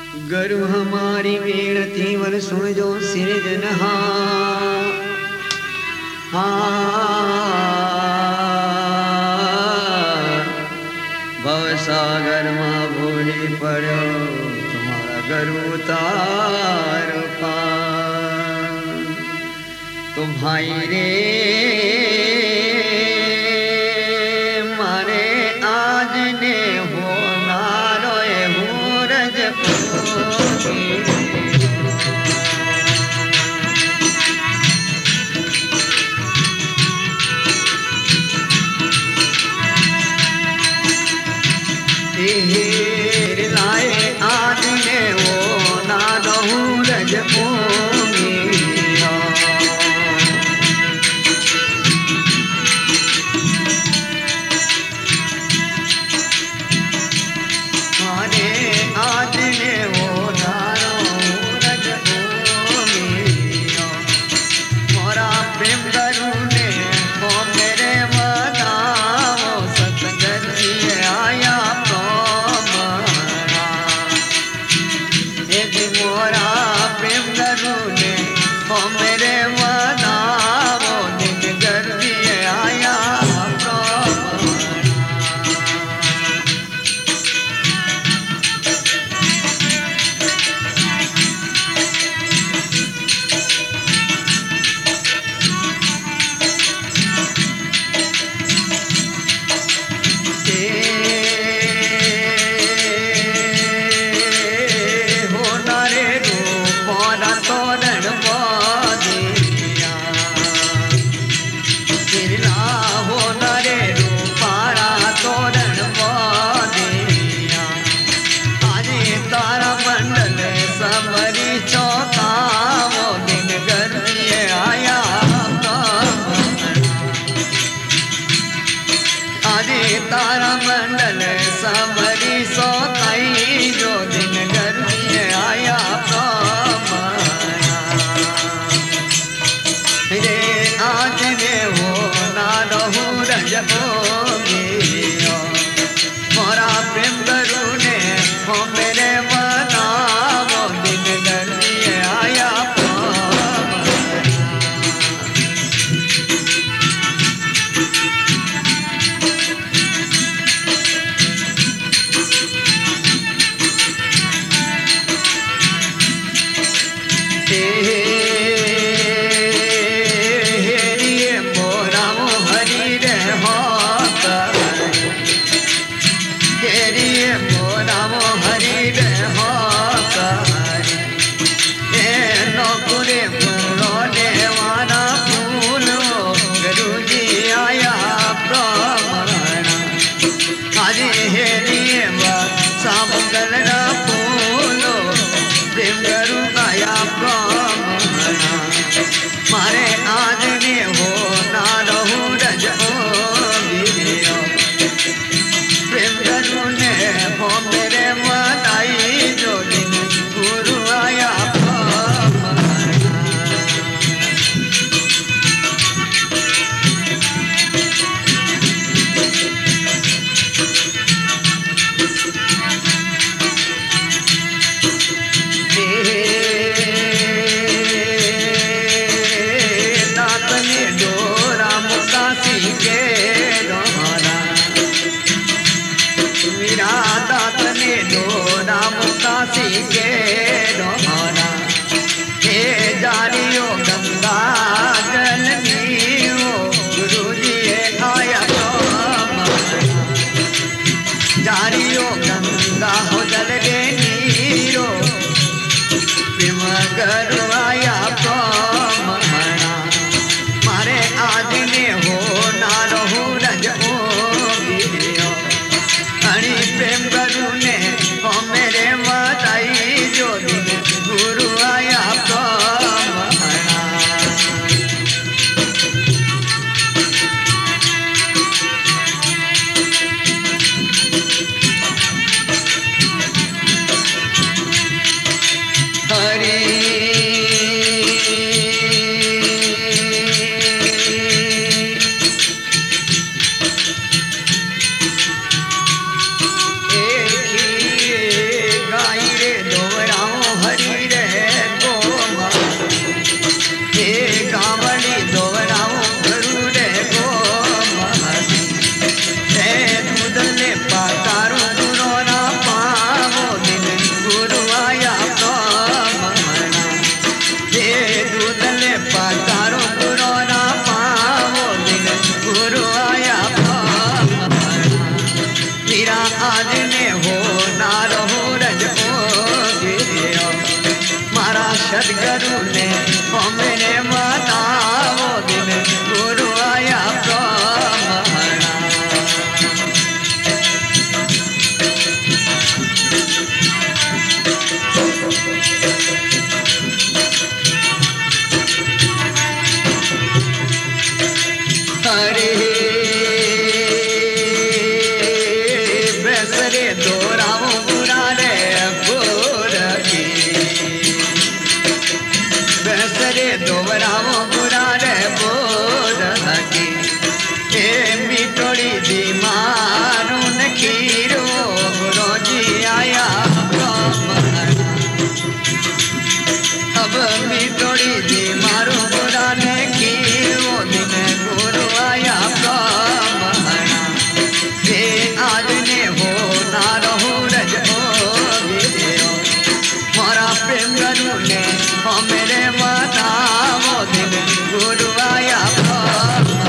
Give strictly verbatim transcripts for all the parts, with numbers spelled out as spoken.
गुरु हमारी बेनती वर सुन जो सिरजनहा भवसागर माँ भूली पड़ो तुम्हारा गुरु तार पार। तो भाई रे मारे आज ने हो नारोए हो रज लाए आज ने वो ना रहूं रज तारा मंडल समरी सोताई जो दिन गर्मी आया रे आज ने वो ना रहूं रजो मोरा प्रेम गुरु ने वो मेरे बना वो दिन गर्मी आया मारे आज ने हो ना रहूं रजो प्रेम गुरु ने हो मेरे मनाई जो दिन गुरु आया के दोहरा हे जारियो गंगा जलनी हो गुरु जी आया जारियो गंगा हो जल रे नीरो प्रेम गुरु आया मना मारे आज ने हो ना रहूं रजो प्रेम गुरु ने हो मेरे मताई जो सदगुरु ने ओ मेरे माता वो दिन गुरु आया ब्रह्मणा। हरे बेसरे दोराओ बुरारे बोर की, बेसरे दोराओ बुरारे बोर की, ए मिटोड़ी दी मारू न खीरो गुरु जी आया ब्रह्मणा। अब मिटोड़ी दी मारू बुरा ने खीरो दिन गुरु आया ब्रह्मणा। हे आज ने हो ना रहो रज हो मोरा प्रेम गुरु ने ओ मेरे माता वो दिन गुरु आया ब्रह्मणा।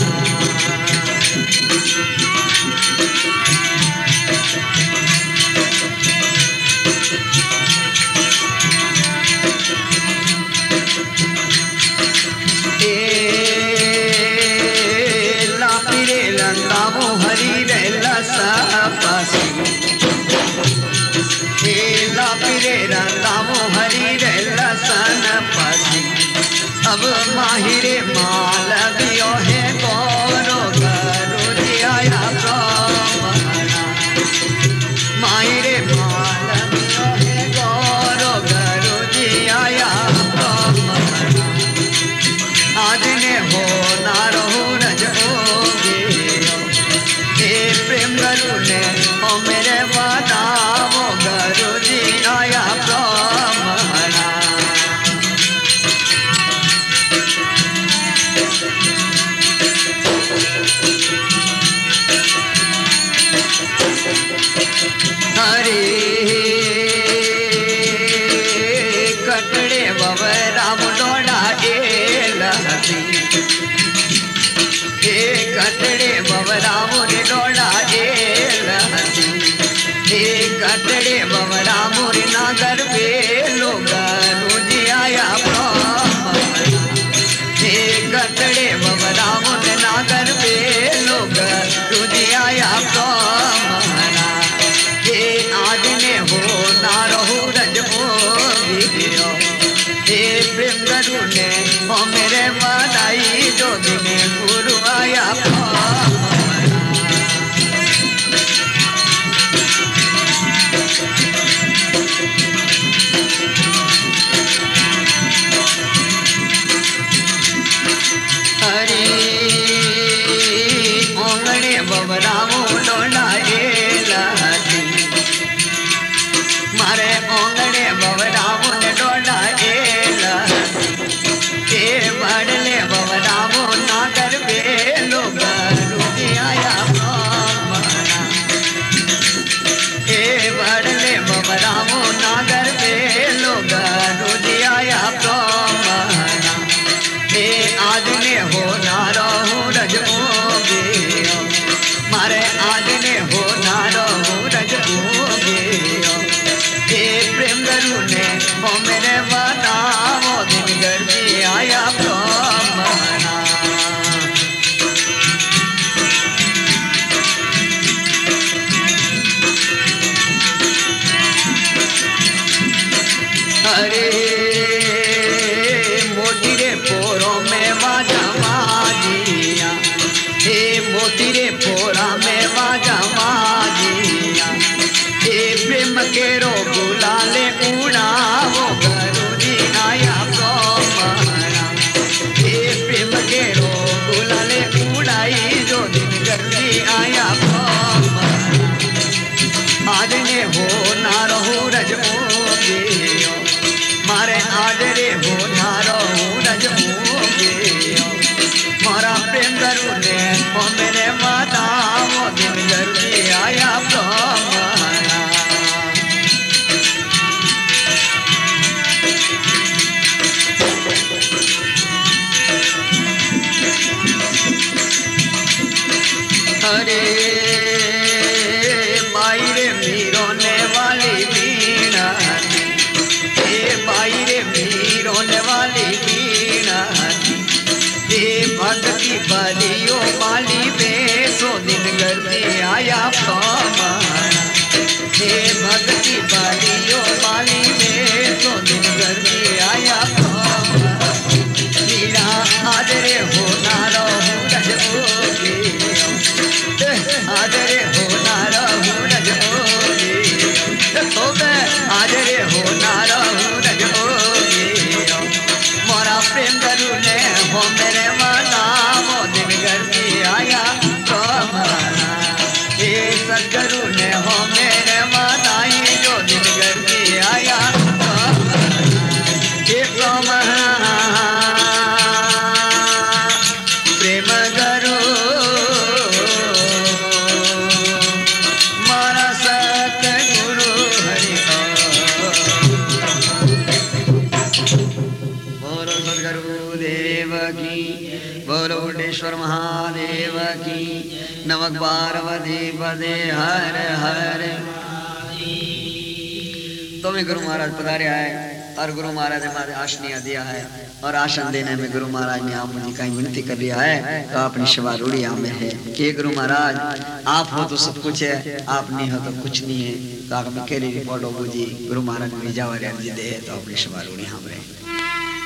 हरी रे लसापासी, ला पिरे रामो हरी रे लसन पासी। अब माहिरे माल दियो है गौरो गुरु जी आया ब्रह्मणा। माहिरे माल दियो है गौरो गुरु जी आया ब्रह्मणा। आज ने हो ना रहो रज प्रेम गुरु ने ओ मेरे माता वो गुरु जी आया ब्रह्मणा। हरे कटड़े बब राम डोड़ा लहती, ए कटड़े बबराम रे डोड़ा लहती, ए कटड़े बबराम रे नागर पे लोग गुरु जी आया ब्रह्मणा। ए कटड़े बबराम रे नागर पे लोग गुरु जी आया ब्रह्मणा। ए आज ने हो ना रहो रज हो हे प्रेम गुरु ने ओ मेरे माताई जो दिन गुरु आया ब्रह्मणा। हरे ओंगणे बबरामो डोला लहती, मारे ओंगणे बबरामो ने डोला लहती। ए बड़ले बबरामो नागर पे लोग गुरु जी आया ब्रह्मणा। ए बड़ले बबरामो नागर पे लोग गुरु जी आया ब्रह्मणा। ए आज ने हो ना रहो रज मारे आज ने हो ना रहो रज ए प्रेम गुरु ने ओ मेरे माता वो दिन गर्मी आया ब्रह्मणा। अरे मोती रे पोरों में बाजा माजिया, हे मोती रे पोरा में बाजा माजिया। हे प्रेम के रो गुलाले उड़ावो गुरु जी आया ब्रह्मणा। हे प्रेम के रो गुलाले उड़ाई जो दिन गुरु जी आया ब्रह्मणा। आज ने हो ना रहो रज मारे बोलेश्वर महादेव की। नमक पार्वती पदे हर हर। तो मैं गुरु महाराज पधारे आए और गुरु महाराज ने हमारे आसनिया दिया है और आसन देने में गुरु महाराज ने आप मुझे कहीं विनती कर लिया है तो अपनी शवारूढ़ी में है ये गुरु महाराज आप हो तो सब कुछ है, आप नहीं हो तो कुछ नहीं है। तो आप मैं कह रही रिपोर्ट हो जी गुरु महाराज ने जावा जी दे तो अपनी शवारूढ़ी हम रहे।